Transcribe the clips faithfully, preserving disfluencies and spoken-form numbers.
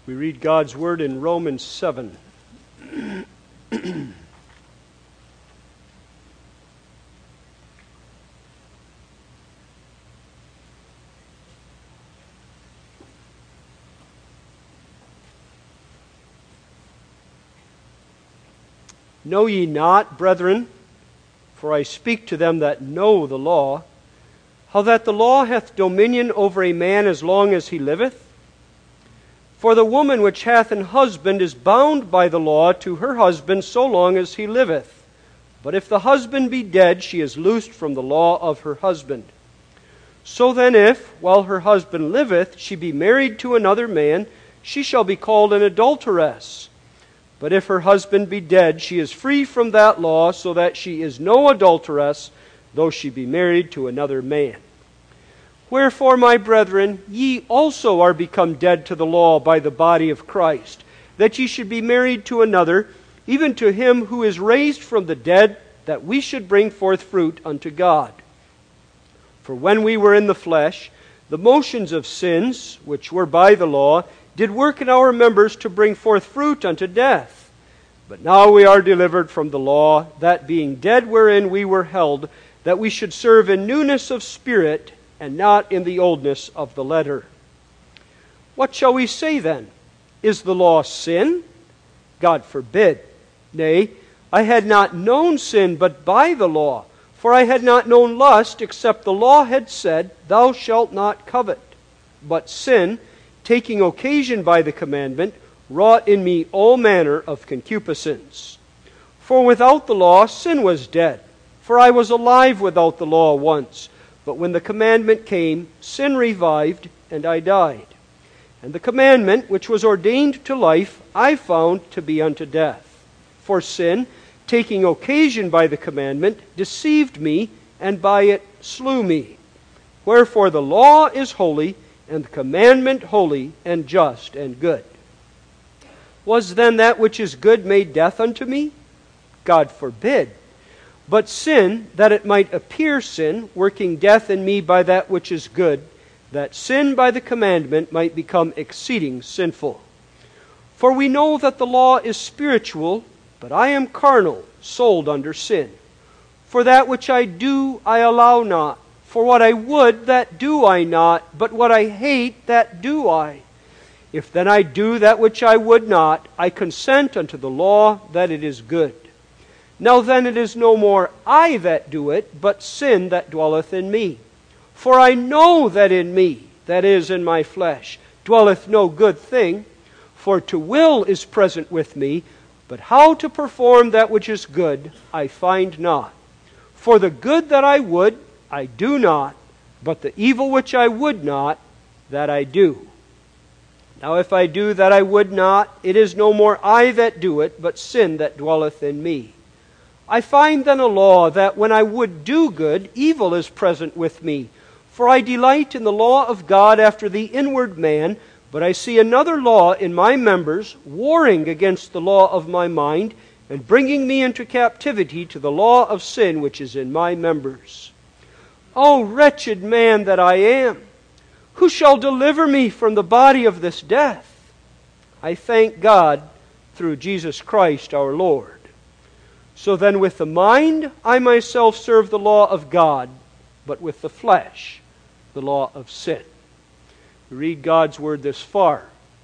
We read God's Word in Romans seven. Know ye not, brethren, for I speak to them that know the law, how that the law hath dominion over a man as long as he liveth? For the woman which hath an husband is bound by the law to her husband so long as he liveth. But if the husband be dead, she is loosed from the law of her husband. So then if, while her husband liveth, she be married to another man, she shall be called an adulteress. But if her husband be dead, she is free from that law, so that she is no adulteress, though she be married to another man. Wherefore, my brethren, ye also are become dead to the law by the body of Christ, that ye should be married to another, even to him who is raised from the dead, that we should bring forth fruit unto God. For when we were in the flesh, the motions of sins, which were by the law, did work in our members to bring forth fruit unto death. But now we are delivered from the law, that being dead wherein we were held, that we should serve in newness of spirit, and not in the oldness of the letter. What shall we say then? Is the law sin? God forbid. Nay, I had not known sin but by the law, for I had not known lust, except the law had said, Thou shalt not covet. But sin, taking occasion by the commandment, wrought in me all manner of concupiscence. For without the law sin was dead, for I was alive without the law once. But when the commandment came, sin revived, and I died. And the commandment, which was ordained to life, I found to be unto death. For sin, taking occasion by the commandment, deceived me, and by it slew me. Wherefore the law is holy, and the commandment holy, and just, and good. Was then that which is good made death unto me? God forbid. But sin, that it might appear sin, working death in me by that which is good, that sin by the commandment might become exceeding sinful. For we know that the law is spiritual, but I am carnal, sold under sin. For that which I do, I allow not. For what I would, that do I not, but what I hate, that do I. If then I do that which I would not, I consent unto the law that it is good. Now then it is no more I that do it, but sin that dwelleth in me. For I know that in me, that is, in my flesh, dwelleth no good thing. For to will is present with me, but how to perform that which is good, I find not. For the good that I would, I do not, but the evil which I would not, that I do. Now if I do that I would not, it is no more I that do it, but sin that dwelleth in me. I find then a law that when I would do good, evil is present with me. For I delight in the law of God after the inward man, but I see another law in my members, warring against the law of my mind, and bringing me into captivity to the law of sin which is in my members. O wretched man that I am! Who shall deliver me from the body of this death? I thank God through Jesus Christ our Lord. So then with the mind I myself serve the law of God, but with the flesh the law of sin. We read God's Word this far.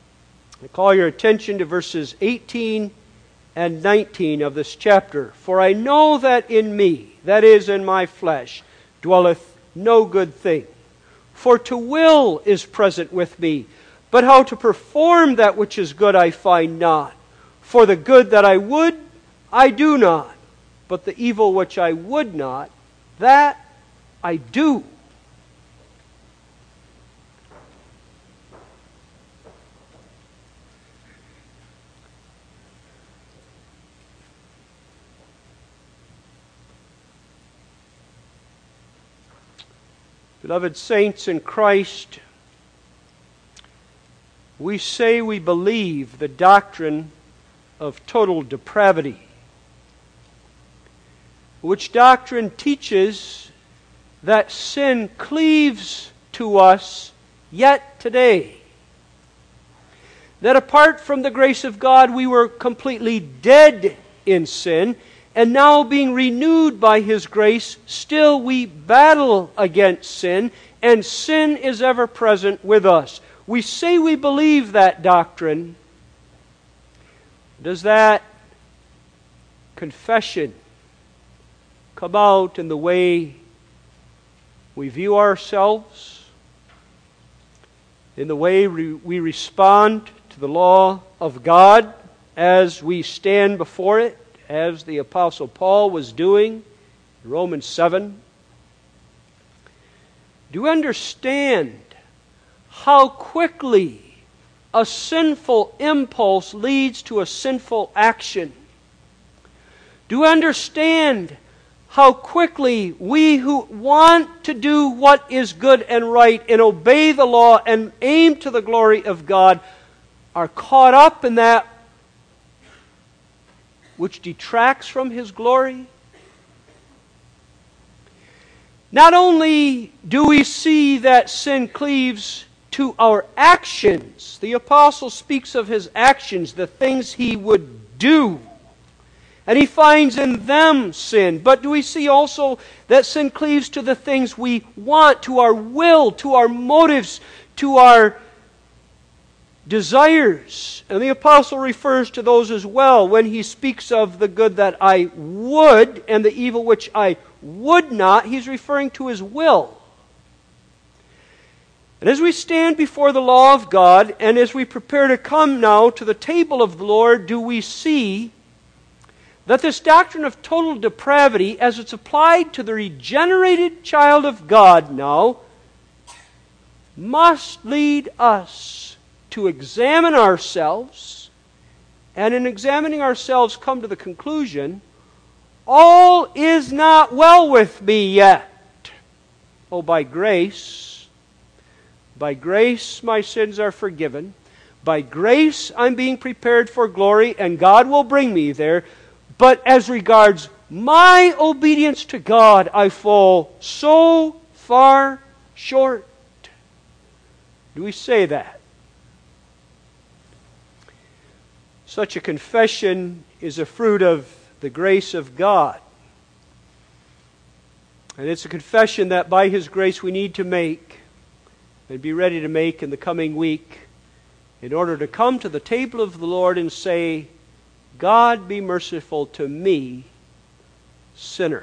I call your attention to verses eighteen and nineteen of this chapter. For I know that in me, that is, in my flesh, dwelleth no good thing. For to will is present with me, but how to perform that which is good I find not. For the good that I would, I do not, but the evil which I would not, that I do. Beloved saints in Christ, we say we believe the doctrine of total depravity, which doctrine teaches that sin cleaves to us yet today. that apart from the grace of God we were completely dead in sin, and now being renewed by His grace, still we battle against sin, and sin is ever present with us. We say we believe that doctrine. Does that confession come out in the way we view ourselves, in the way we respond to the law of God as we stand before it, as the Apostle Paul was doing in Romans seven? Do you understand how quickly a sinful impulse leads to a sinful action? Do you understand how quickly we who want to do what is good and right and obey the law and aim to the glory of God are caught up in that which detracts from His glory? Not only do we see that sin cleaves to our actions, the apostle speaks of his actions, the things he would do, and he finds in them sin. But do we see also that sin cleaves to the things we want, to our will, to our motives, to our desires? And the apostle refers to those as well when he speaks of the good that I would and the evil which I would not. He's referring to his will. And as we stand before the law of God, and as we prepare to come now to the table of the Lord, do we see that this doctrine of total depravity, as it's applied to the regenerated child of God now, must lead us to examine ourselves, and in examining ourselves come to the conclusion, all is not well with me yet. Oh, by grace, by grace my sins are forgiven. By grace I'm being prepared for glory, and God will bring me there. But as regards my obedience to God, I fall so far short. Do we say that? Such a confession is a fruit of the grace of God. And it's a confession that by His grace we need to make and be ready to make in the coming week in order to come to the table of the Lord and say, God be merciful to me, sinner.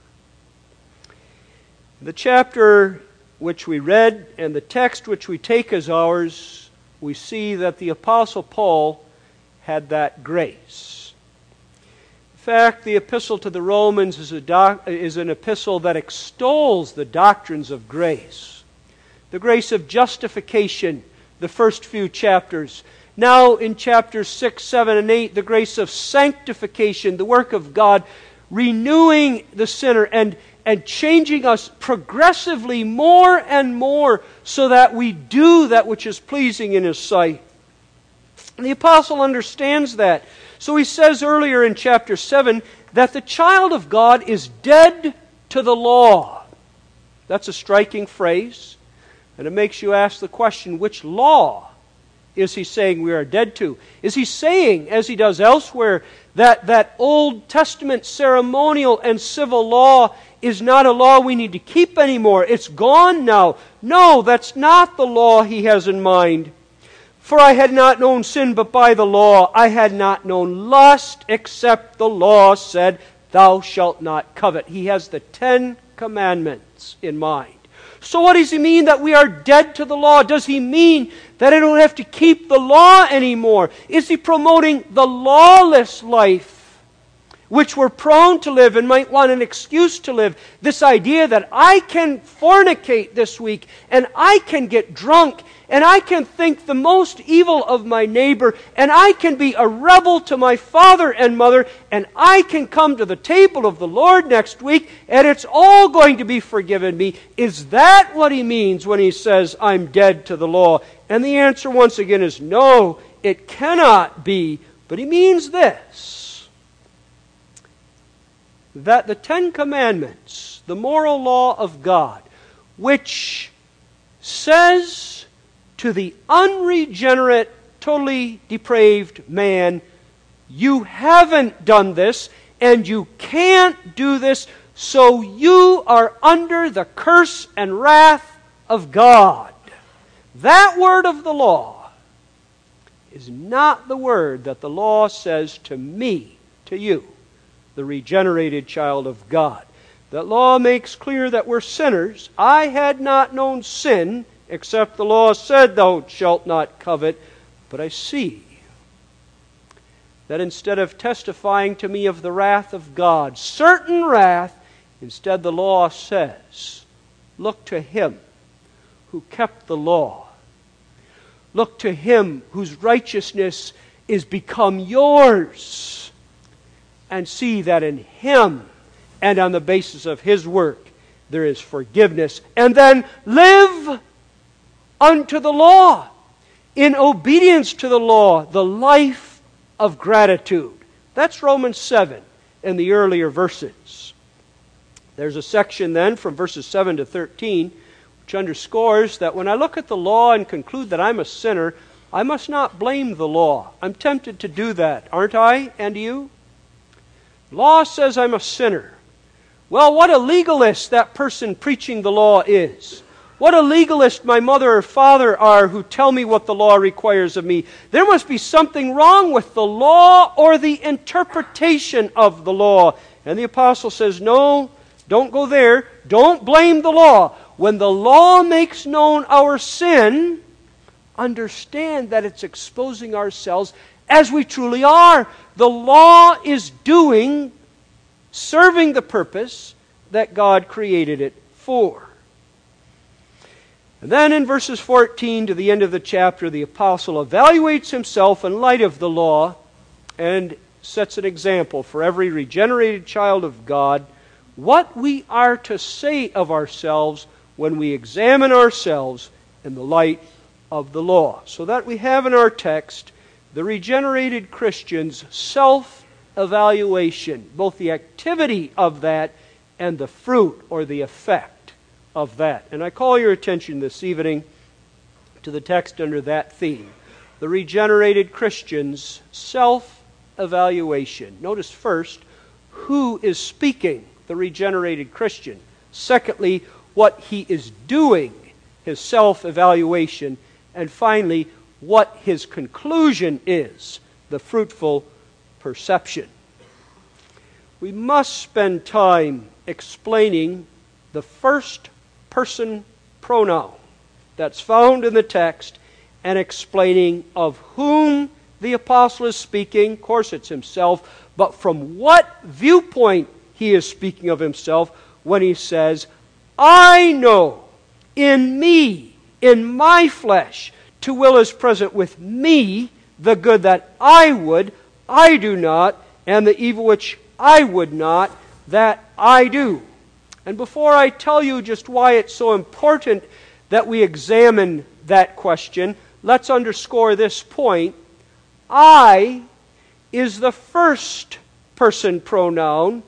The chapter which we read and the text which we take as ours, we see that the Apostle Paul had that grace. In fact, the epistle to the Romans is, a doc, is an epistle that extols the doctrines of grace. The grace of justification, the first few chapters. Now in chapters six, seven, and eight, the grace of sanctification, the work of God, renewing the sinner and, and changing us progressively more and more so that we do that which is pleasing in His sight. And the apostle understands that. So he says earlier in chapter seven that the child of God is dead to the law. That's a striking phrase. And it makes you ask the question, which law is he saying we are dead to? Is he saying, as he does elsewhere, that that Old Testament ceremonial and civil law is not a law we need to keep anymore? It's gone now. No, that's not the law he has in mind. For I had not known sin but by the law. I had not known lust except the law said, thou shalt not covet. He has the Ten Commandments in mind. So what does he mean that we are dead to the law? Does he mean that I don't have to keep the law anymore? Is he promoting the lawless life, which we're prone to live and might want an excuse to live? This idea that I can fornicate this week, and I can get drunk, and I can think the most evil of my neighbor, and I can be a rebel to my father and mother, and I can come to the table of the Lord next week, and it's all going to be forgiven me. Is that what he means when he says, I'm dead to the law? And the answer once again is no, it cannot be. But he means this, that the Ten Commandments, the moral law of God, which says to the unregenerate totally depraved man, you haven't done this, and you can't do this, so you are under the curse and wrath of God. That word of the law is not the word that the law says to me, to you, the regenerated child of God. The law makes clear that we're sinners. I had not known sin, except the law said, thou shalt not covet. But I see that instead of testifying to me of the wrath of God, certain wrath, instead the law says, look to Him who kept the law. Look to Him whose righteousness is become yours. And see that in Him and on the basis of His work there is forgiveness. And then live unto the law, in obedience to the law, the life of gratitude. That's Romans seven in the earlier verses. There's a section then from verses seven to thirteen which underscores that when I look at the law and conclude that I'm a sinner, I must not blame the law. I'm tempted to do that, aren't I? And you? Law says I'm a sinner. Well, what a legalist that person preaching the law is. What a legalist my mother or father are who tell me what the law requires of me. There must be something wrong with the law or the interpretation of the law. And the apostle says, no, don't go there. Don't blame the law. When the law makes known our sin, understand that it's exposing ourselves as we truly are. The law is doing, serving the purpose that God created it for. And then in verses fourteen to the end of the chapter, the apostle evaluates himself in light of the law and sets an example for every regenerated child of God, what we are to say of ourselves when we examine ourselves in the light of the law. So that we have in our text the regenerated Christian's self-evaluation, both the activity of that and the fruit or the effect of that. And I call your attention this evening to the text under that theme. The regenerated Christian's self-evaluation. Notice first, who is speaking? The regenerated Christian. Secondly, what he is doing, his self-evaluation. And finally, what his conclusion is, the fruitful perception. We must spend time explaining the first person pronoun that's found in the text and explaining of whom the apostle is speaking. Of course, it's himself, but from what viewpoint he is speaking of himself when he says, I know in me, in my flesh, to will is present with me, the good that I would, I do not, and the evil which I would not, that I do. And before I tell you just why it's so important that we examine that question, let's underscore this point. I is the first person pronoun.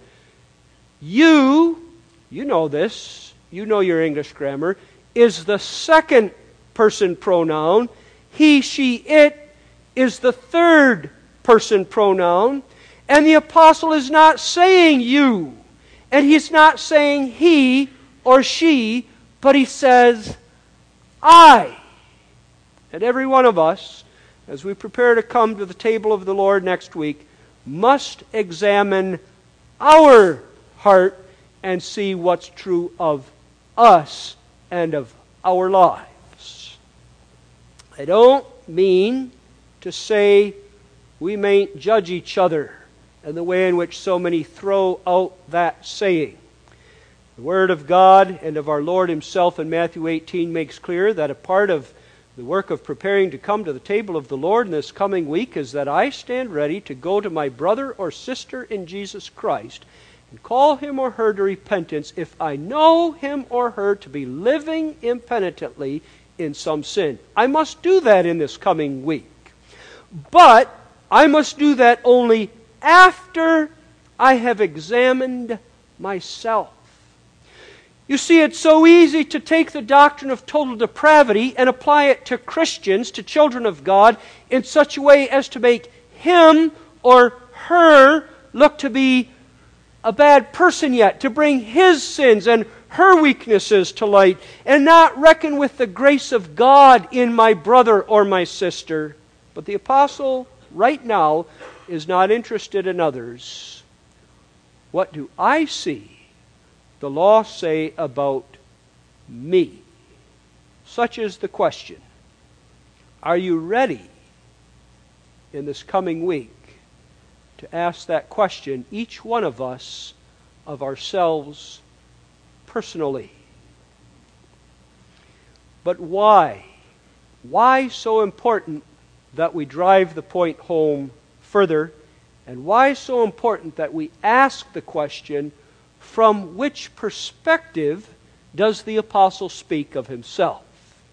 You, you know this, you know your English grammar, is the second person pronoun. He, she, it is the third person pronoun. And the apostle is not saying you. And he's not saying he or she, but he says, I. And every one of us, as we prepare to come to the table of the Lord next week, must examine our heart and see what's true of us and of our lives. I don't mean to say we mayn't judge each other and the way in which so many throw out that saying. The Word of God and of our Lord Himself in Matthew eighteen makes clear that a part of the work of preparing to come to the table of the Lord in this coming week is that I stand ready to go to my brother or sister in Jesus Christ and call him or her to repentance if I know him or her to be living impenitently in some sin. I must do that in this coming week. But I must do that only after I have examined myself. You see, it's so easy to take the doctrine of total depravity and apply it to Christians, to children of God, in such a way as to make him or her look to be a bad person yet, to bring his sins and her weaknesses to light, and not reckon with the grace of God in my brother or my sister. But the apostle, right now, is not interested in others. What do I see the law say about me? Such is the question. Are you ready in this coming week to ask that question, each one of us, of ourselves personally? But why? Why so important that we drive the point home further? And why so important that we ask the question, from which perspective does the apostle speak of himself?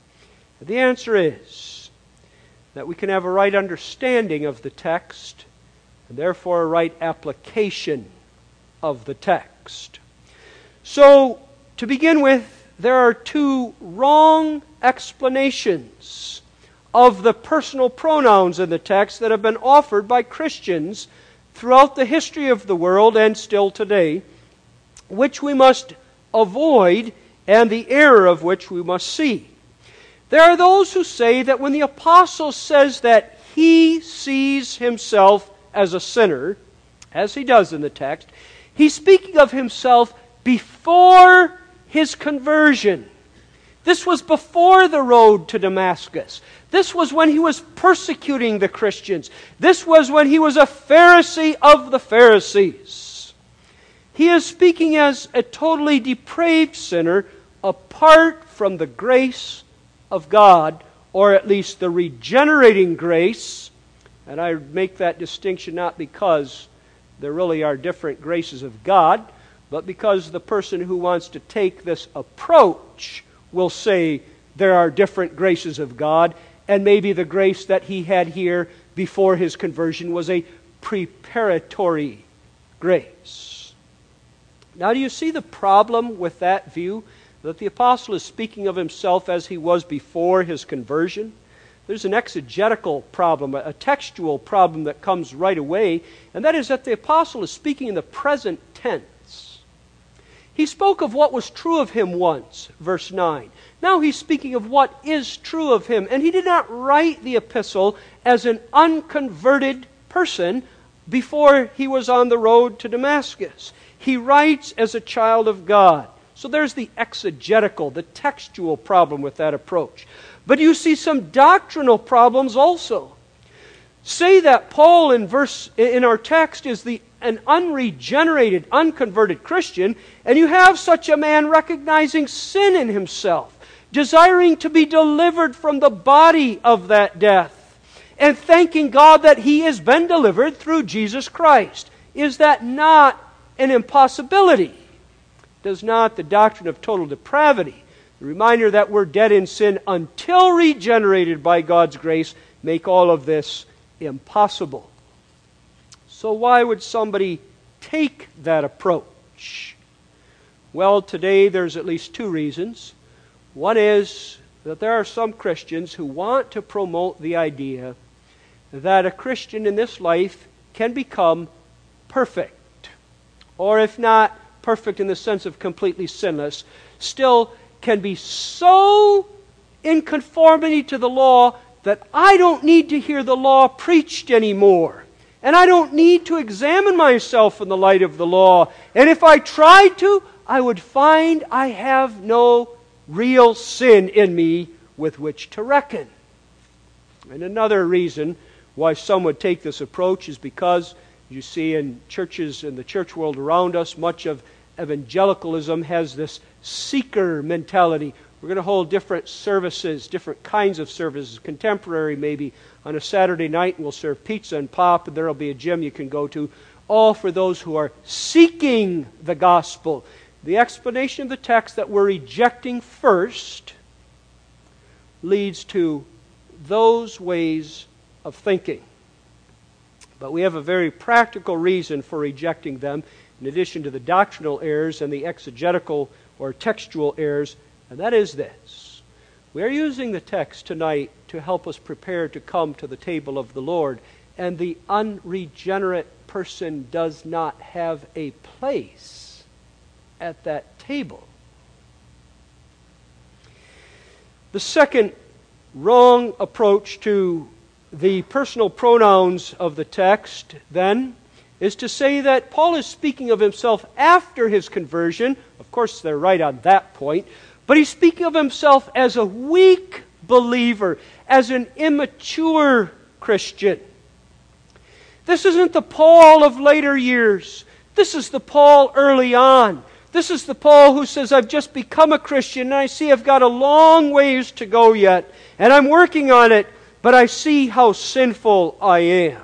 The answer is that we can have a right understanding of the text, and therefore a right application of the text. So, to begin with, there are two wrong explanations of the personal pronouns in the text that have been offered by Christians throughout the history of the world and still today, which we must avoid and the error of which we must see. There are those who say that when the apostle says that he sees himself as a sinner, as he does in the text, he's speaking of himself before his conversion. This was before the road to Damascus. This was when he was persecuting the Christians. This was when he was a Pharisee of the Pharisees. He is speaking as a totally depraved sinner apart from the grace of God, or at least the regenerating grace. And I make that distinction not because there really are different graces of God, but because the person who wants to take this approach will say there are different graces of God, and maybe the grace that he had here before his conversion was a preparatory grace. Now, do you see the problem with that view? That the apostle is speaking of himself as he was before his conversion? There's an exegetical problem, a textual problem that comes right away, and that is that the apostle is speaking in the present tense. He spoke of what was true of him once, verse nine. Now he's speaking of what is true of him, and he did not write the epistle as an unconverted person before he was on the road to Damascus. He writes as a child of God. So there's the exegetical, the textual problem with that approach. But you see some doctrinal problems also. Say that Paul in verse in our text is the an unregenerated, unconverted Christian, and you have such a man recognizing sin in himself, desiring to be delivered from the body of that death, and thanking God that he has been delivered through Jesus Christ. Is that not an impossibility? Does not the doctrine of total depravity, the reminder that we're dead in sin until regenerated by God's grace, make all of this impossible? So why would somebody take that approach? Well, today there's at least two reasons. One is that there are some Christians who want to promote the idea that a Christian in this life can become perfect, or if not perfect in the sense of completely sinless, still can be so in conformity to the law that I don't need to hear the law preached anymore. And I don't need to examine myself in the light of the law. And if I tried to, I would find I have no real sin in me with which to reckon. And another reason why some would take this approach is because, you see, in churches, in the church world around us, much of evangelicalism has this seeker mentality. We're going to hold different services, different kinds of services, contemporary maybe, on a Saturday night, and we'll serve pizza and pop, and there will be a gym you can go to, all for those who are seeking the gospel. The explanation of the text that we're rejecting first leads to those ways of thinking. But we have a very practical reason for rejecting them, in addition to the doctrinal errors and the exegetical or textual errors, and that is this. We are using the text tonight to help us prepare to come to the table of the Lord, and the unregenerate person does not have a place at that table. The second wrong approach to the personal pronouns of the text, then, is to say that Paul is speaking of himself after his conversion. Of course, they're right on that point. But he's speaking of himself as a weak believer, as an immature Christian. This isn't the Paul of later years. This is the Paul early on. This is the Paul who says, I've just become a Christian, and I see I've got a long ways to go yet, and I'm working on it, but I see how sinful I am.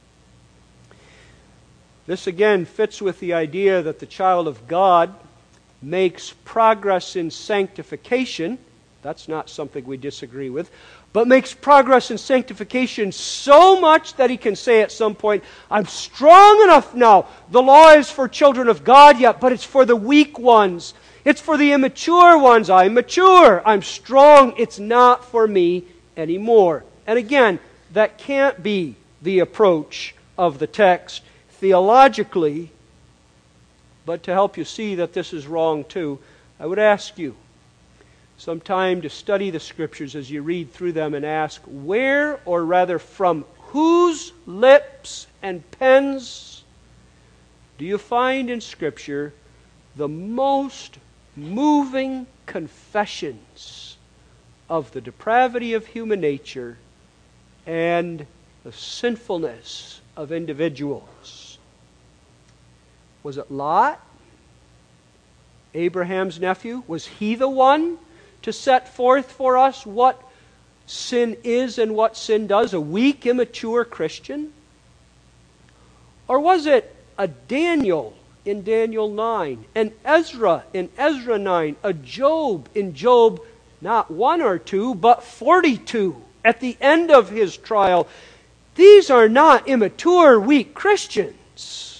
This again fits with the idea that the child of God makes progress in sanctification. That's not something we disagree with. But makes progress in sanctification so much that he can say at some point, I'm strong enough now. The law is for children of God yet, but it's for the weak ones. It's for the immature ones. I'm mature. I'm strong. It's not for me anymore. And again, that can't be the approach of the text theologically. But to help you see that this is wrong too, I would ask you some time to study the Scriptures as you read through them and ask, where, or rather from whose lips and pens do you find in Scripture the most moving confessions of the depravity of human nature and the sinfulness of individuals? Was it Lot, Abraham's nephew? Was he the one to set forth for us what sin is and what sin does, a weak, immature Christian? Or was it a Daniel in Daniel nine, an Ezra in Ezra nine, a Job in Job not one or two, but forty-two at the end of his trial? These are not immature, weak Christians.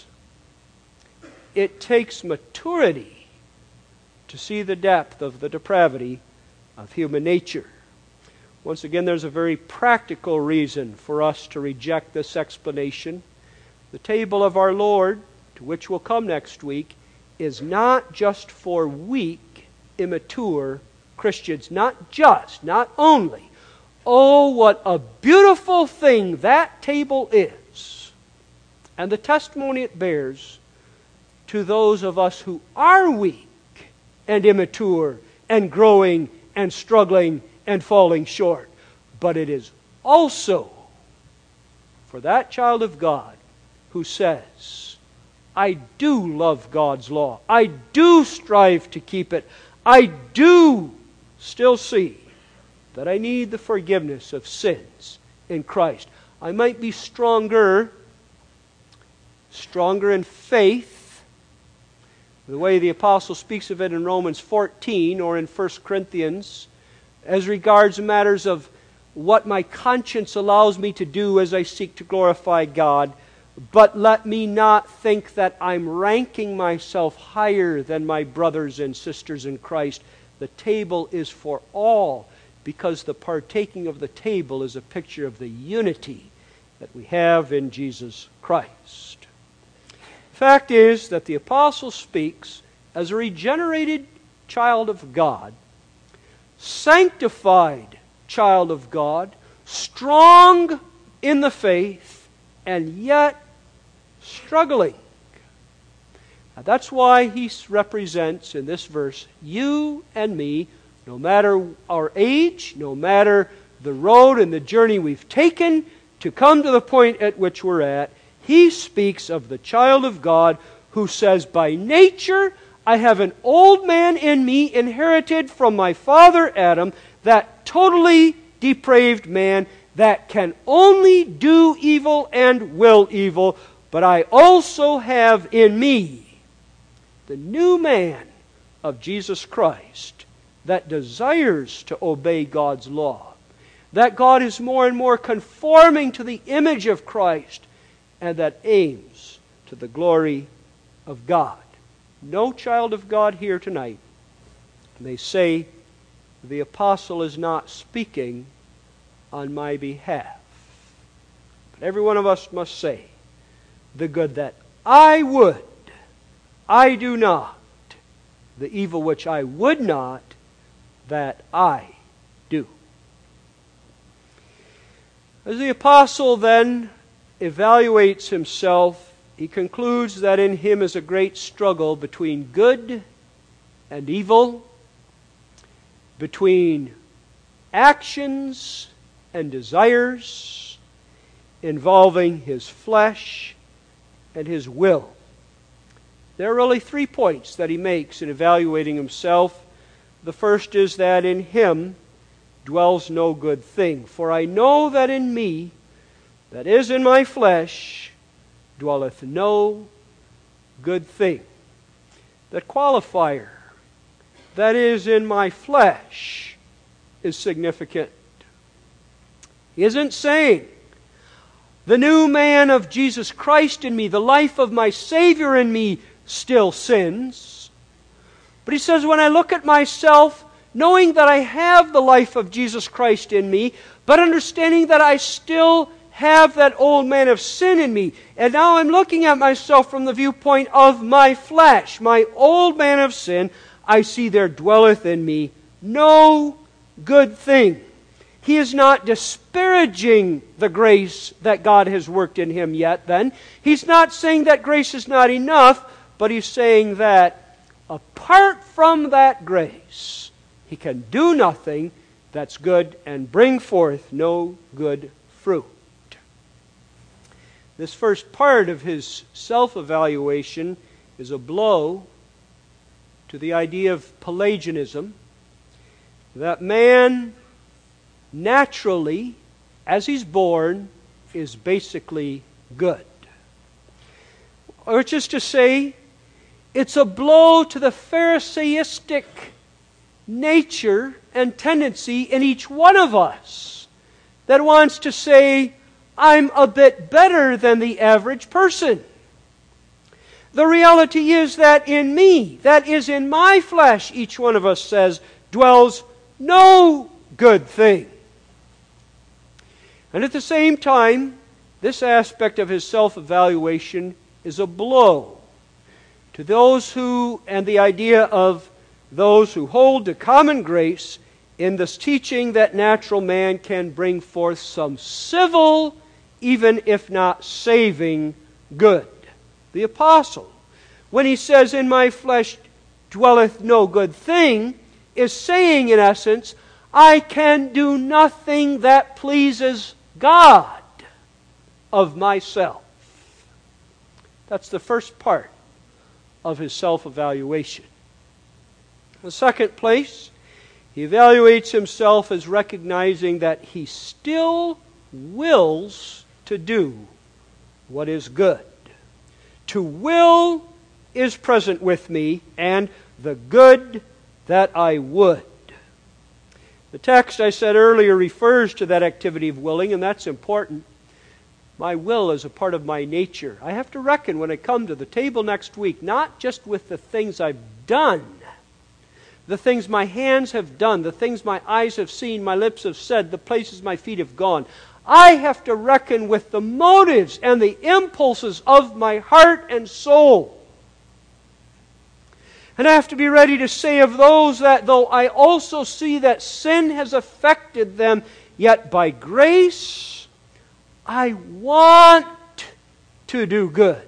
It takes maturity to see the depth of the depravity of human nature. Once again, there's a very practical reason for us to reject this explanation. The table of our Lord, to which we'll come next week, is not just for weak, immature Christians. Not just, not only. Oh, what a beautiful thing that table is. And the testimony it bears to those of us who are weak and immature and growing and struggling and falling short. But it is also for that child of God who says, I do love God's law. I do strive to keep it. I do still see that I need the forgiveness of sins in Christ. I might be stronger, stronger in faith, the way the apostle speaks of it in Romans fourteen or in First Corinthians, as regards matters of what my conscience allows me to do as I seek to glorify God. But let me not think that I'm ranking myself higher than my brothers and sisters in Christ. The table is for all, because the partaking of the table is a picture of the unity that we have in Jesus Christ. The fact is that the apostle speaks as a regenerated child of God, sanctified child of God, strong in the faith, and yet struggling. Now that's why he represents in this verse you and me, no matter our age, no matter the road and the journey we've taken to come to the point at which we're at. He speaks of the child of God who says, by nature I have an old man in me inherited from my father Adam, that totally depraved man that can only do evil and will evil, but I also have in me the new man of Jesus Christ that desires to obey God's law, that God is more and more conforming to the image of Christ, and that aims to the glory of God. No child of God here tonight may say, the apostle is not speaking on my behalf. But every one of us must say, the good that I would, I do not. The evil which I would not, that I do. As the apostle then evaluates himself, he concludes that in him is a great struggle between good and evil, between actions and desires, involving his flesh and his will. There are really three points that he makes in evaluating himself. The first is that in him dwells no good thing. For I know that in me, that is in my flesh, dwelleth no good thing. That qualifier, that is in my flesh, is significant. He isn't saying, the new man of Jesus Christ in me, the life of my Savior in me, still sins. But he says, when I look at myself, knowing that I have the life of Jesus Christ in me, but understanding that I still have that old man of sin in me, and now I'm looking at myself from the viewpoint of my flesh, my old man of sin, I see there dwelleth in me no good thing. He is not disparaging the grace that God has worked in him yet then. He's not saying that grace is not enough, but he's saying that apart from that grace, he can do nothing that's good and bring forth no good fruit. This first part of his self-evaluation is a blow to the idea of Pelagianism, that man naturally, as he's born, is basically good. Which is to say, it's a blow to the Pharisaistic nature and tendency in each one of us that wants to say, I'm a bit better than the average person. The reality is that in me, that is in my flesh, each one of us says, dwells no good thing. And at the same time, this aspect of his self-evaluation is a blow to those who, and the idea of those who hold to common grace in this teaching that natural man can bring forth some civil, even if not saving, good. The apostle, when he says, in my flesh dwelleth no good thing, is saying in essence, I can do nothing that pleases God of myself. That's the first part of his self-evaluation. In the second place, he evaluates himself as recognizing that he still wills to do what is good. To will is present with me, and the good that I would. The text I said earlier refers to that activity of willing, and that's important. My will is a part of my nature. I have to reckon when I come to the table next week, not just with the things I've done, the things my hands have done, the things my eyes have seen, my lips have said, the places my feet have gone. I have to reckon with the motives and the impulses of my heart and soul. And I have to be ready to say of those that though I also see that sin has affected them, yet by grace I want to do good.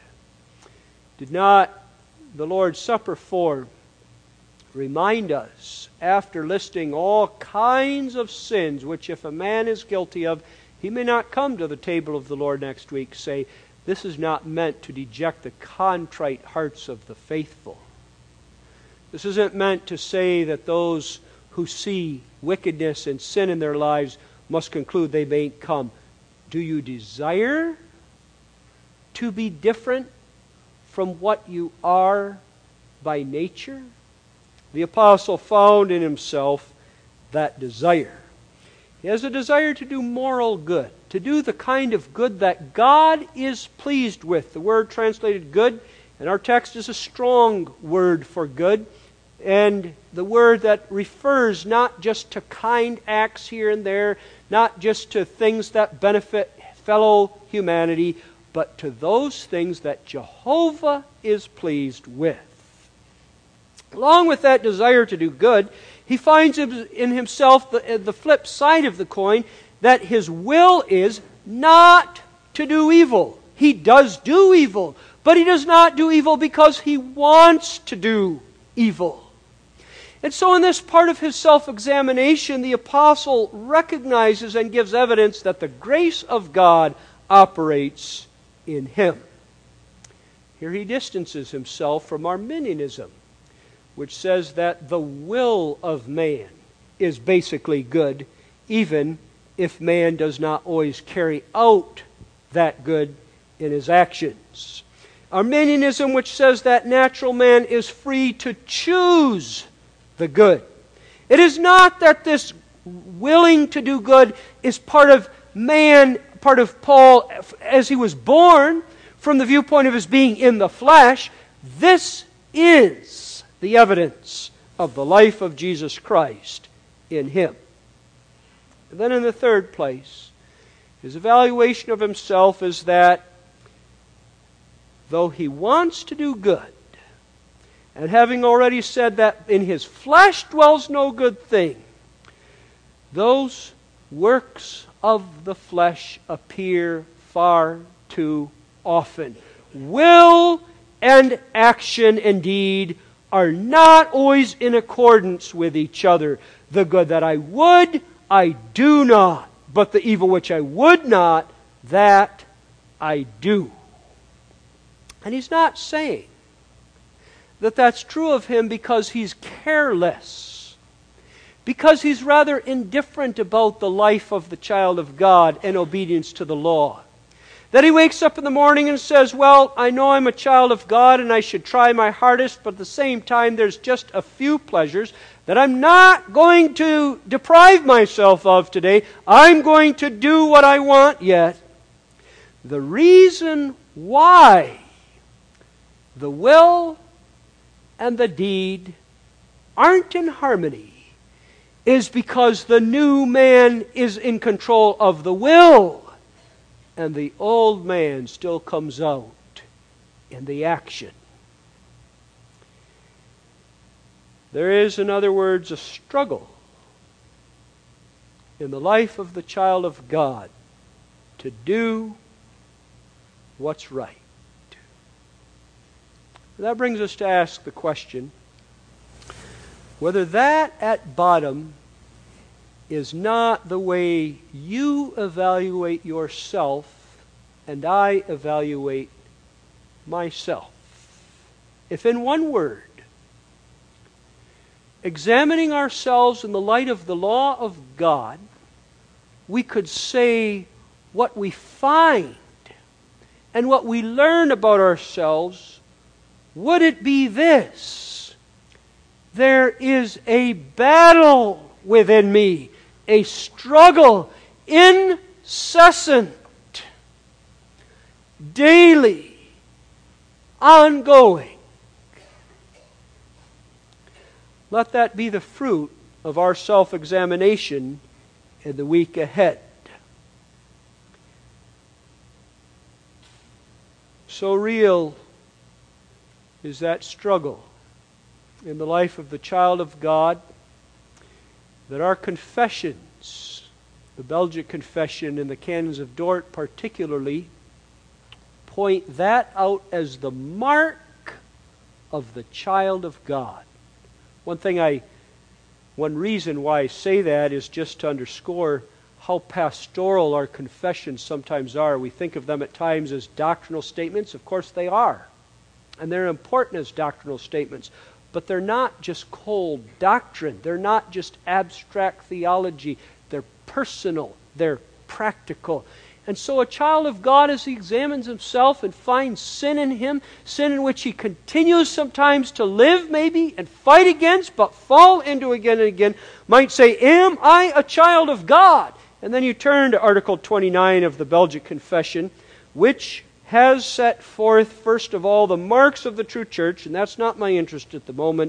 Did not the Lord's Supper form remind us, after listing all kinds of sins which if a man is guilty of, he may not come to the table of the Lord next week, say, this is not meant to deject the contrite hearts of the faithful. This isn't meant to say that those who see wickedness and sin in their lives must conclude they mayn't come. Do you desire to be different from what you are by nature? The apostle found in himself that desire. He has a desire to do moral good, to do the kind of good that God is pleased with. The word translated good in our text is a strong word for good. And the word that refers not just to kind acts here and there, not just to things that benefit fellow humanity, but to those things that Jehovah is pleased with. Along with that desire to do good, he finds in himself the, the flip side of the coin, that his will is not to do evil. He does do evil, but he does not do evil because he wants to do evil. And so in this part of his self-examination, the apostle recognizes and gives evidence that the grace of God operates in him. Here he distances himself from Arminianism, which says that the will of man is basically good, even if man does not always carry out that good in his actions. Arminianism, which says that natural man is free to choose the good. It is not that this willing to do good is part of man, part of Paul as he was born, from the viewpoint of his being in the flesh. This is the evidence of the life of Jesus Christ in him. And then in the third place, his evaluation of himself is that though he wants to do good, and having already said that in his flesh dwells no good thing, those works of the flesh appear far too often. Will and action indeed are not always in accordance with each other. The good that I would, I do not, but the evil which I would not, that I do. And he's not saying that that's true of him because he's careless, because he's rather indifferent about the life of the child of God and obedience to the law. That he wakes up in the morning and says, well, I know I'm a child of God and I should try my hardest, but at the same time there's just a few pleasures that I'm not going to deprive myself of today. I'm going to do what I want yet. The reason why the will and the deed aren't in harmony is because the new man is in control of the will, and the old man still comes out in the action. There is, in other words, a struggle in the life of the child of God to do what's right. That brings us to ask the question whether that at bottom is not the way you evaluate yourself and I evaluate myself. If in one word, examining ourselves in the light of the law of God, we could say what we find and what we learn about ourselves, would it be this: there is a battle within me, a struggle, incessant, daily, ongoing. Let that be the fruit of our self-examination in the week ahead. So real is that struggle in the life of the child of God that our confessions, the Belgic Confession and the Canons of Dort particularly, point that out as the mark of the child of God. One thing I, one reason why I say that is just to underscore how pastoral our confessions sometimes are. We think of them at times as doctrinal statements. Of course they are. And they're important as doctrinal statements. But they're not just cold doctrine. They're not just abstract theology. They're personal. They're practical. And so a child of God, as he examines himself and finds sin in him, sin in which he continues sometimes to live maybe and fight against, but fall into again and again, might say, am I a child of God? And then you turn to Article twenty-nine of the Belgic Confession, which has set forth, first of all, the marks of the true church, and that's not my interest at the moment,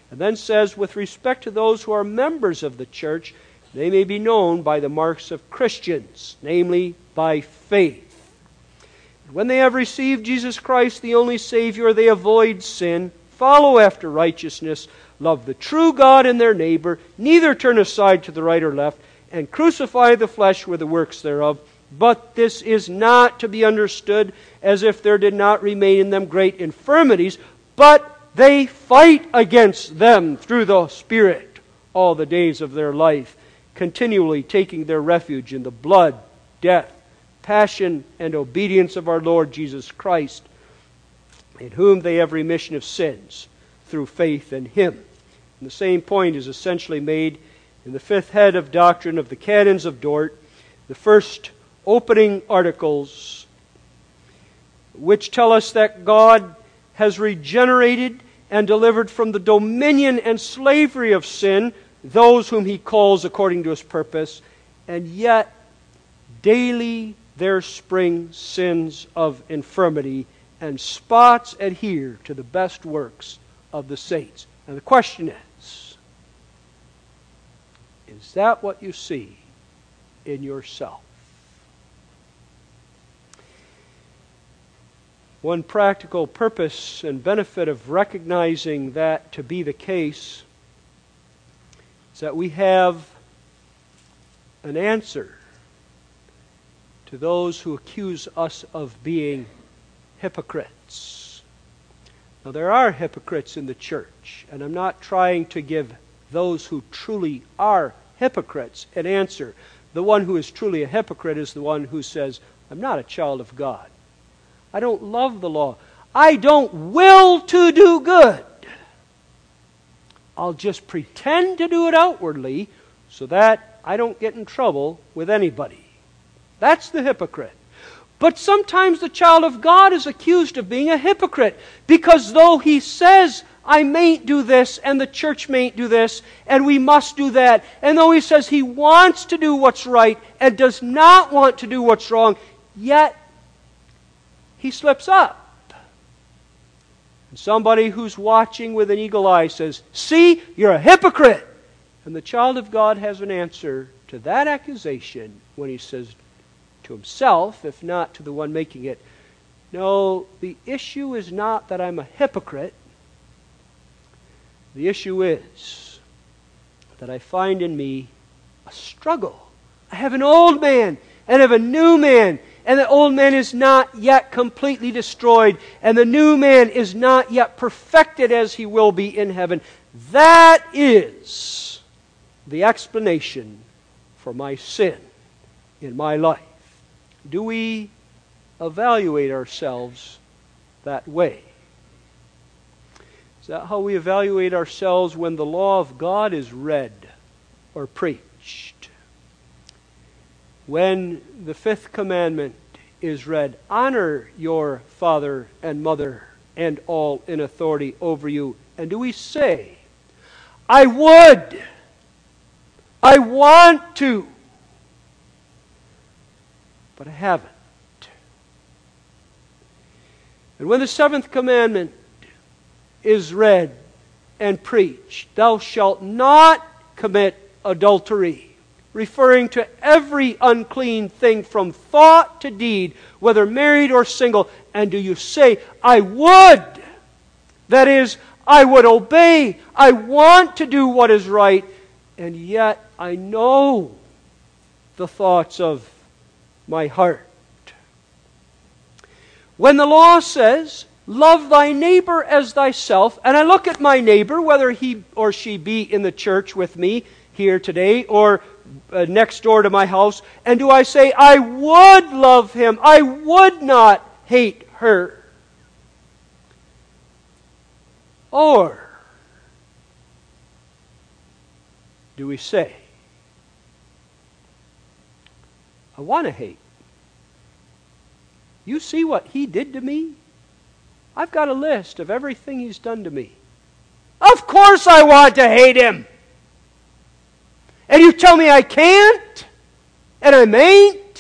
And then says, with respect to those who are members of the church, they may be known by the marks of Christians, namely by faith. When they have received Jesus Christ, the only Savior, they avoid sin, follow after righteousness, love the true God and their neighbor, neither turn aside to the right or left, and crucify the flesh with the works thereof. But this is not to be understood as if there did not remain in them great infirmities, but they fight against them through the Spirit all the days of their life, continually taking their refuge in the blood, death, passion, and obedience of our Lord Jesus Christ, in whom they have remission of sins through faith in Him. And the same point is essentially made in the fifth head of doctrine of the Canons of Dort, the first opening articles, which tell us that God has regenerated and delivered from the dominion and slavery of sin those whom He calls according to His purpose, and yet daily there spring sins of infirmity, and spots adhere to the best works of the saints. And the question is, is that what you see in yourself? One practical purpose and benefit of recognizing that to be the case is that we have an answer to those who accuse us of being hypocrites. Now, there are hypocrites in the church, and I'm not trying to give those who truly are hypocrites an answer. The one who is truly a hypocrite is the one who says, I'm not a child of God. I don't love the law. I don't will to do good. I'll just pretend to do it outwardly so that I don't get in trouble with anybody. That's the hypocrite. But sometimes the child of God is accused of being a hypocrite, because though he says, I mayn't do this, and the church mayn't do this, and we must do that, and though he says he wants to do what's right and does not want to do what's wrong, yet he slips up. And somebody who's watching with an eagle eye says, see, you're a hypocrite. And the child of God has an answer to that accusation when he says to himself, if not to the one making it, no, the issue is not that I'm a hypocrite. The issue is that I find in me a struggle. I have an old man and I have a new man, and the old man is not yet completely destroyed, and the new man is not yet perfected as he will be in heaven. That is the explanation for my sin in my life. Do we evaluate ourselves that way? Is that how we evaluate ourselves when the law of God is read or preached? When the fifth commandment is read, honor your father and mother and all in authority over you. And do we say, I would, I want to, but I haven't? And when the seventh commandment is read and preached, thou shalt not commit adultery, referring to every unclean thing from thought to deed, whether married or single. And do you say, I would? That is, I would obey. I want to do what is right. And yet I know the thoughts of my heart. When the law says, love thy neighbor as thyself, and I look at my neighbor, whether he or she be in the church with me here today or uh, next door to my house, and do I say, I would love him, I would not hate her? Or do we say, I want to hate? You see what he did to me? I've got a list of everything he's done to me. Of course I want to hate him. And you tell me I can't? And I mayn't?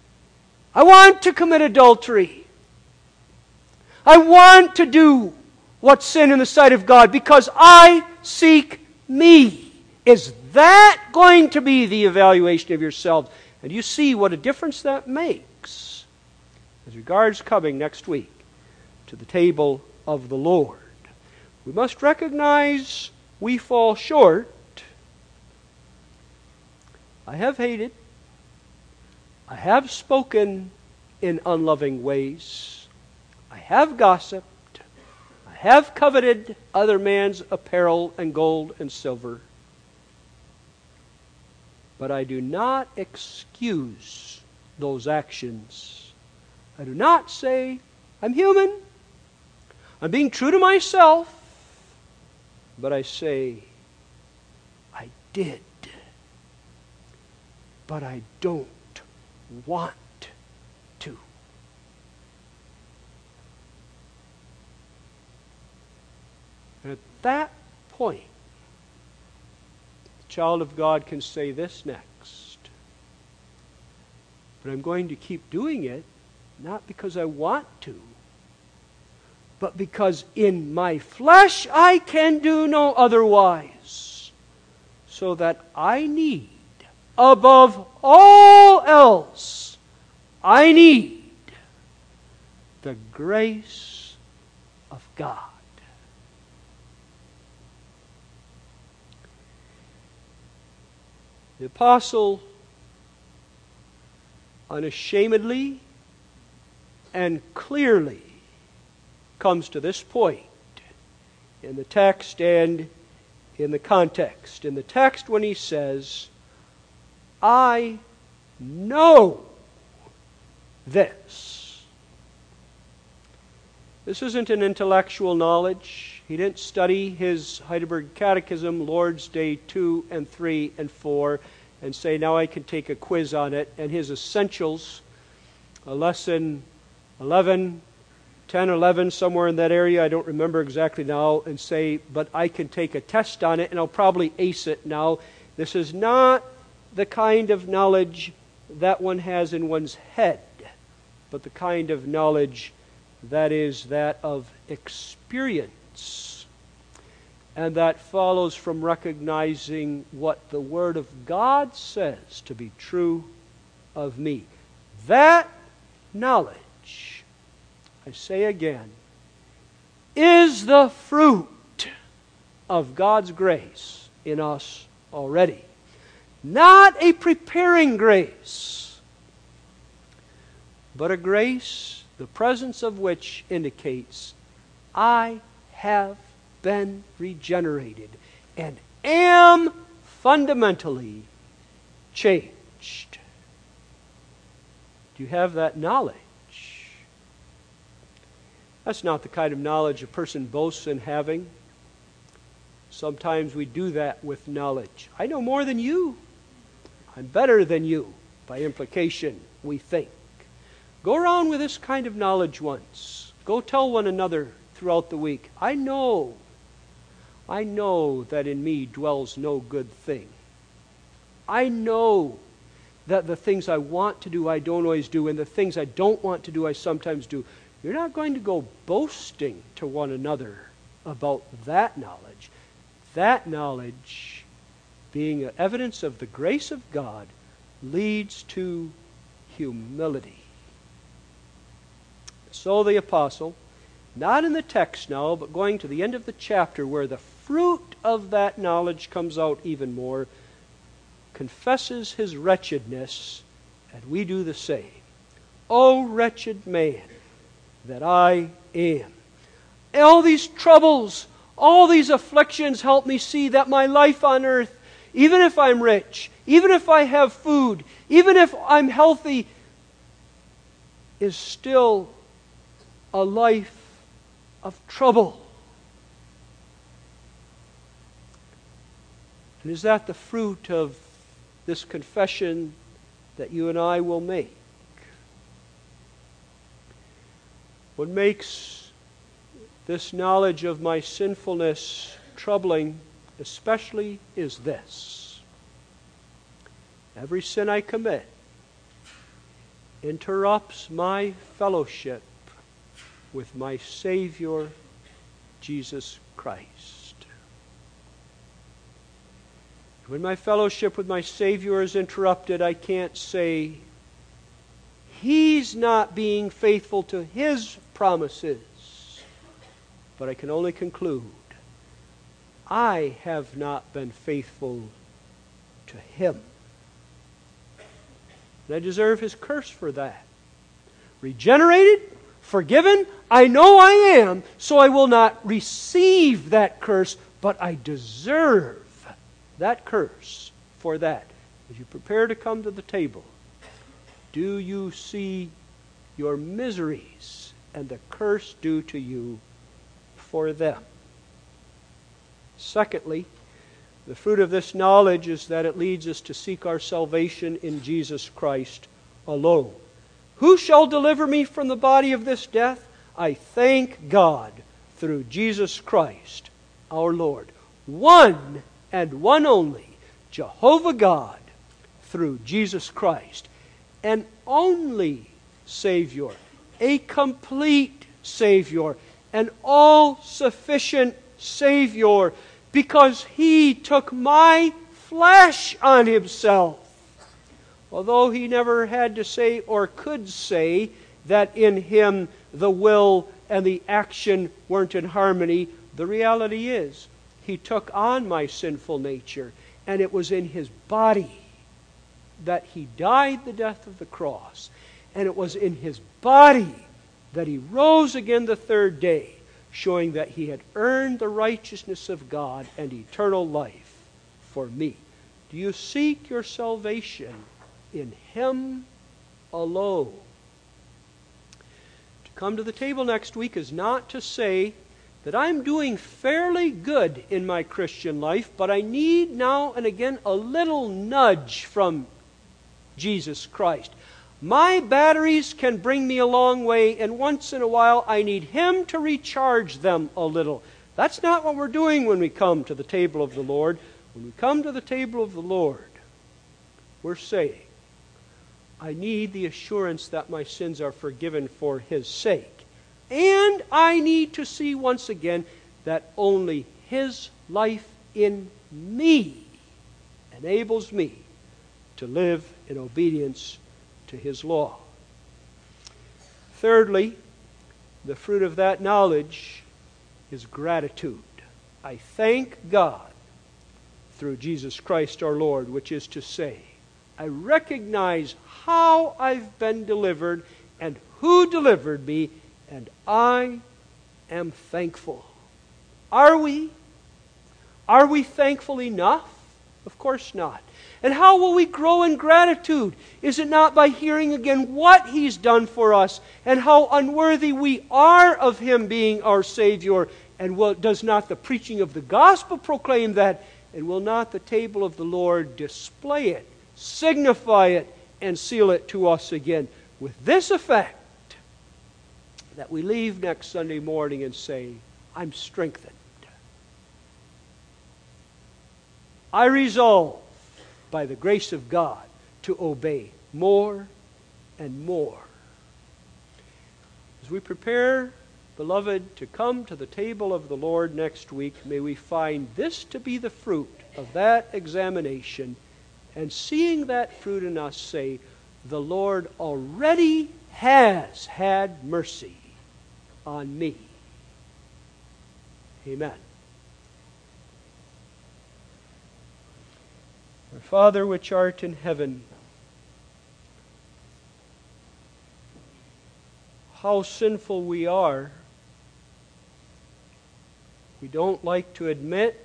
I want to commit adultery. I want to do what's sin in the sight of God? Because I seek me. Is that going to be the evaluation of yourselves? And you see what a difference that makes as regards coming next week to the table of the Lord. We must recognize we fall short. I have hated. I have spoken in unloving ways. I have gossiped. I have coveted other man's apparel and gold and silver. But I do not excuse those actions. I do not say, I'm human. I'm being true to myself. But I say, I did. But I don't want to. And at that point, the child of God can say this next. But I'm going to keep doing it, not because I want to, but because in my flesh I can do no otherwise, so that I need, above all else, I need the grace of God. The apostle unashamedly and clearly comes to this point in the text and in the context. In the text, when he says, I know this. This isn't an intellectual knowledge. He didn't study his Heidelberg Catechism, Lord's Day two and three and four, and say, now I can take a quiz on it. And his essentials, a lesson eleven, ten, eleven, somewhere in that area, I don't remember exactly now, and say, but I can take a test on it and I'll probably ace it now. This is not the kind of knowledge that one has in one's head, but the kind of knowledge that is that of experience, and that follows from recognizing what the Word of God says to be true of me. That knowledge, I say again, is the fruit of God's grace in us already. Not a preparing grace, but a grace, the presence of which indicates, I have been regenerated and am fundamentally changed. Do you have that knowledge? That's not the kind of knowledge a person boasts in having. Sometimes we do that with knowledge. I know more than you. I'm better than you. By implication, we think. Go around with this kind of knowledge once. Go tell one another throughout the week, I know, I know that in me dwells no good thing. I know that the things I want to do I don't always do, and the things I don't want to do I sometimes do. You're not going to go boasting to one another about that knowledge. That knowledge, being evidence of the grace of God, leads to humility. So the apostle, not in the text now, but going to the end of the chapter where the fruit of that knowledge comes out even more, confesses his wretchedness, and we do the same. O wretched man that I am. All these troubles, all these afflictions help me see that my life on earth, even if I'm rich, even if I have food, even if I'm healthy, is still a life of trouble. And is that the fruit of this confession that you and I will make? What makes this knowledge of my sinfulness troubling especially is this. Every sin I commit interrupts my fellowship with my Savior, Jesus Christ. When my fellowship with my Savior is interrupted, I can't say, He's not being faithful to His promises. But I can only conclude, I have not been faithful to Him. And I deserve His curse for that. Regenerated, forgiven, I know I am, so I will not receive that curse, but I deserve that curse for that. As you prepare to come to the table, do you see your miseries and the curse due to you for them? Secondly, the fruit of this knowledge is that it leads us to seek our salvation in Jesus Christ alone. Who shall deliver me from the body of this death? I thank God through Jesus Christ our Lord. One and one only, Jehovah God, through Jesus Christ. An only Savior, a complete Savior, an all-sufficient Savior, because He took my flesh on Himself. Although He never had to say or could say that in Him the will and the action weren't in harmony, the reality is He took on my sinful nature, and it was in His body that He died the death of the cross. And it was in His body that He rose again the third day, showing that He had earned the righteousness of God and eternal life for me. Do you seek your salvation in Him alone? To come to the table next week is not to say that I'm doing fairly good in my Christian life, but I need now and again a little nudge from Jesus Christ. My batteries can bring me a long way, and once in a while I need Him to recharge them a little. That's not what we're doing when we come to the table of the Lord. When we come to the table of the Lord, we're saying, I need the assurance that my sins are forgiven for His sake. And I need to see once again that only His life in me enables me to live in obedience to His law. Thirdly, the fruit of that knowledge is gratitude. I thank God through Jesus Christ our Lord, which is to say, I recognize how I've been delivered and who delivered me, and I am thankful. Are we? Are we thankful enough? Of course not. And how will we grow in gratitude? Is it not by hearing again what He's done for us and how unworthy we are of Him being our Savior? And will, does not the preaching of the gospel proclaim that? And will not the table of the Lord display it, signify it, and seal it to us again with this effect, that we leave next Sunday morning and say, I'm strengthened. I resolve, by the grace of God, to obey more and more. As we prepare, beloved, to come to the table of the Lord next week, may we find this to be the fruit of that examination, and seeing that fruit in us say, the Lord already has had mercy on me. Amen. Our Father which art in heaven, how sinful we are, we don't like to admit,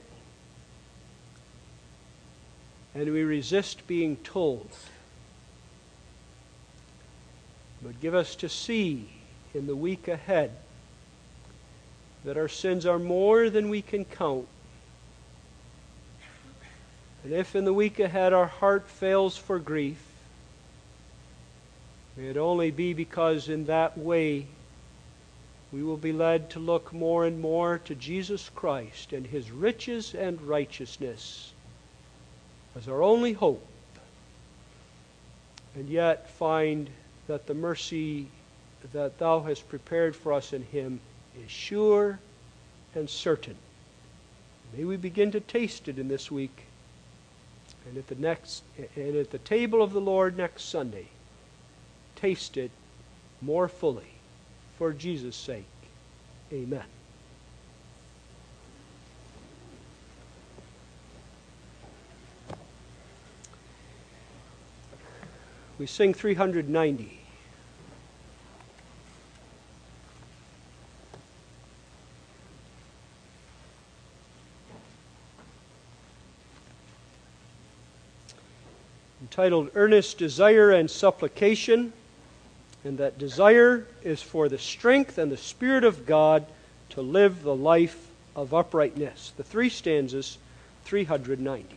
and we resist being told. But give us to see in the week ahead that our sins are more than we can count. And if in the week ahead our heart fails for grief, may it only be because in that way we will be led to look more and more to Jesus Christ and His riches and righteousness as our only hope, and yet find that the mercy that Thou hast prepared for us in Him is sure and certain. May we begin to taste it in this week, and at the next and at the table of the Lord next Sunday, taste it more fully for Jesus' sake. Amen. We sing three hundred ninety. Entitled Earnest Desire and Supplication, and that desire is for the strength and the Spirit of God to live the life of uprightness. The three stanzas, three hundred ninety.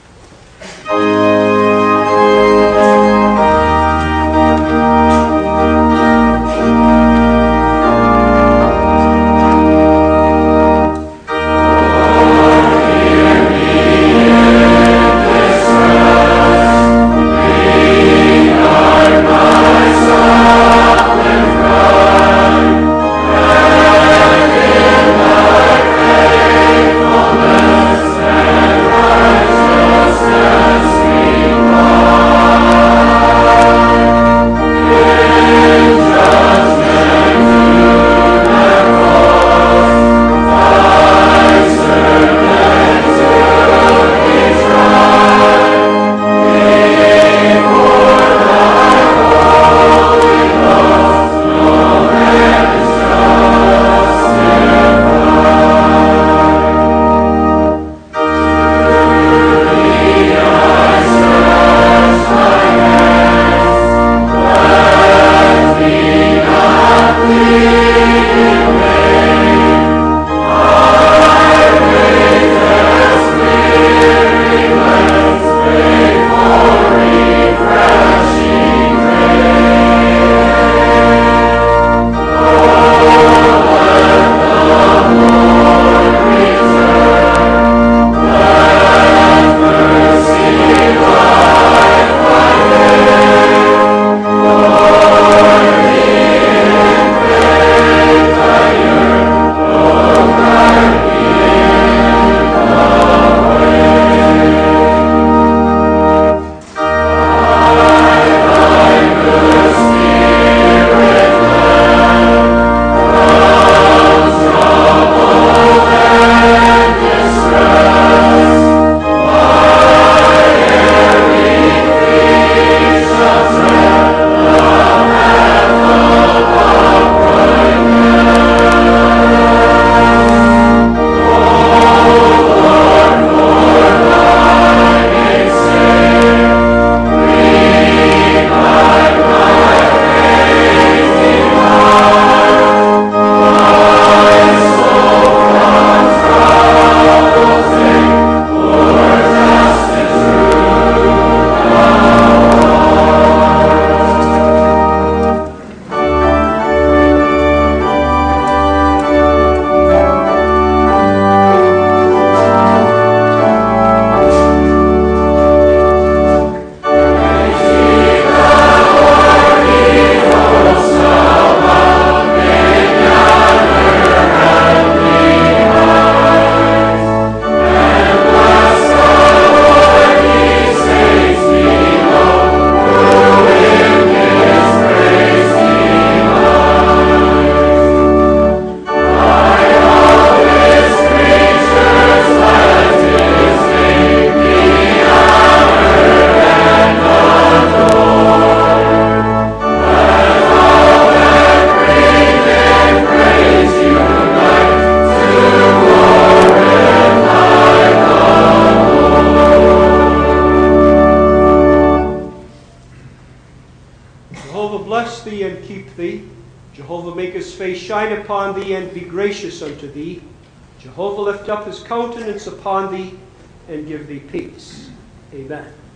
bless thee and keep thee. Jehovah make his face shine upon thee and be gracious unto thee. Jehovah lift up his countenance upon thee and give thee peace. Amen.